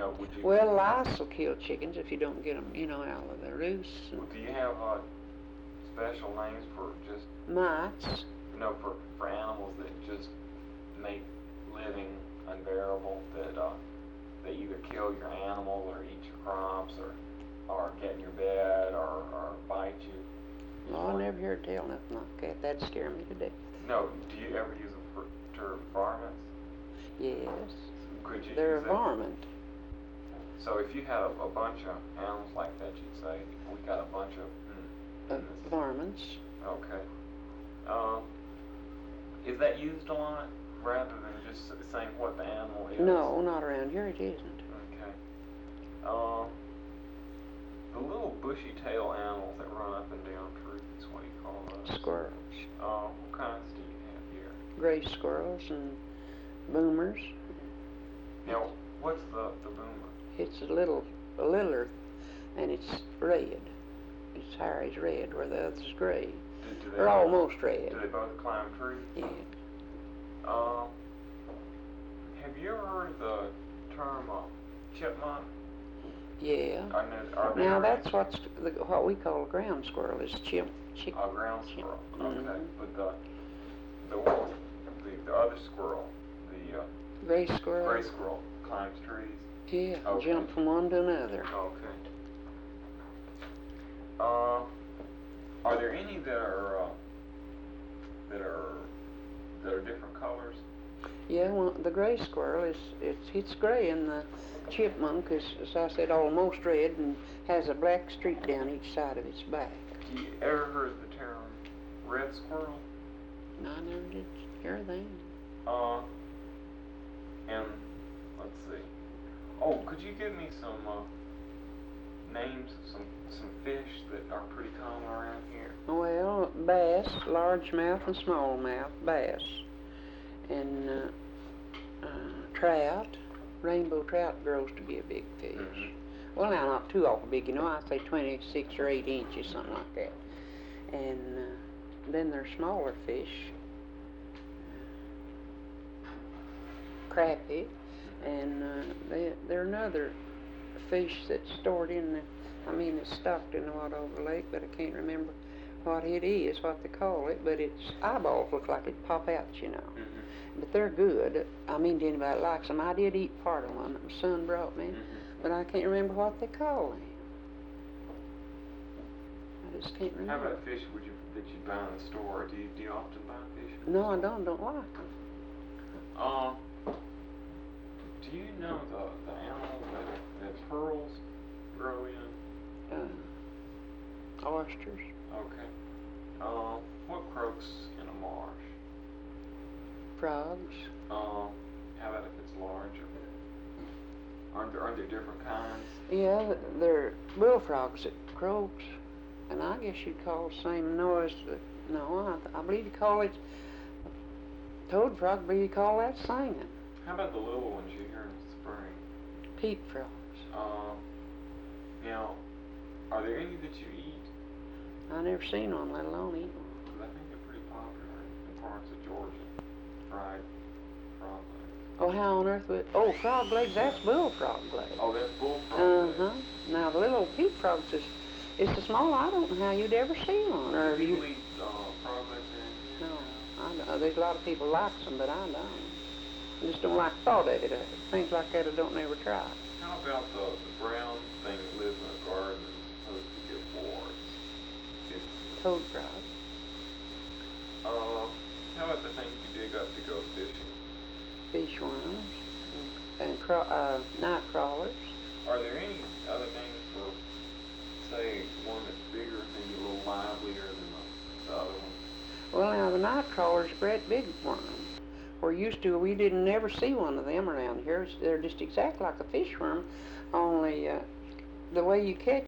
know, would you? Well, lice will kill chickens if you don't get them, you know, out of the roost. Well, do you have special names for just, Mites. you know, for animals that just make living unbearable, that they either kill your animal or eat your crops or get in your bed or bite you? Oh, I never heard tell nothing like that. That'd scare me to death. No, do you ever use them for term varmints? Yes. Could you They're a use that? varmint. So if you had a bunch of animals like that, you'd say, we got a bunch of Varmints. Okay. Is that used a lot rather than just saying what the animal is? No, not around here it isn't. Okay. The little bushy tail animals that run up and down trees, what do you call those? Squirrels. What kinds do you have here? Gray squirrels and boomers. Now, what's the boomer? It's a littler, and it's red. Its hair is red, where the other's gray. They're almost red. Do they both climb trees? Yeah. Have you ever heard the term chipmunk? Yeah. Are they Now that's what we call a ground squirrel is chick. A ground squirrel. Okay. Mm-hmm. But the other squirrel, the Gray squirrel. gray squirrel, climbs trees. Yeah. Okay. Jump from one to another. Okay. Are there any that are different colors? Yeah. Well, the gray squirrel it's gray, and the chipmunk is, as I said, almost red and has a black streak down each side of its back. Do you ever heard the term red squirrel? No, I never did hear that. And let's see. Oh, could you give me some names of some fish that are pretty common around here? Well, bass, largemouth and smallmouth bass, and trout. Rainbow trout grows to be a big fish. Mm-hmm. Well, now not too awful big, you know. I say 26 or 8 inches, something like that. And then there's smaller fish, crappie, and they're another fish that's stored in it's stocked in the Watauga Lake, but I can't remember what it is, what they call it, but its eyeballs look like it pop out, you know. Mm-hmm. But they're good. I mean, to anybody that likes them. I did eat part of one that my son brought me, but I can't remember what they call them. I just can't remember. How about fish that you buy in the store? Do you often buy fish? No, I don't like them. Do you know the animal that pearls grow in? Oysters. Okay. What croaks in a marsh? Frogs. How about if it's larger? Aren't there different kinds? Yeah, they're bullfrogs that croaks, and I guess you'd call the same noise. I believe you call it toad frog. I believe you call that singing. How about the little ones you hear in the spring? Peat frogs. Now, are there any that you eat? I never seen one, let alone eat one. I think they're pretty popular in parts of Georgia. Fried frog legs. Oh, how on earth would... Oh, frog legs, that's bullfrog legs. Oh, that's bullfrog legs. Now, the little peat frogs is so small, I don't know how you'd ever see one. Or Do you eat frog legs in? No, I don't. There's a lot of people likes them, but I don't. I just don't like the thought of it. Things like that I don't never try. How about the brown thing that lives in a garden and is supposed to get warts? Toad frog. How about the things you dig up to go fishing? Fishworms and night crawlers. Are there any other names for, say, one that's bigger, maybe a little livelier than the other one? Well, now the night crawler's a great big worm. We didn't never see one of them around here. They're just exactly like a fishworm, only the way you catch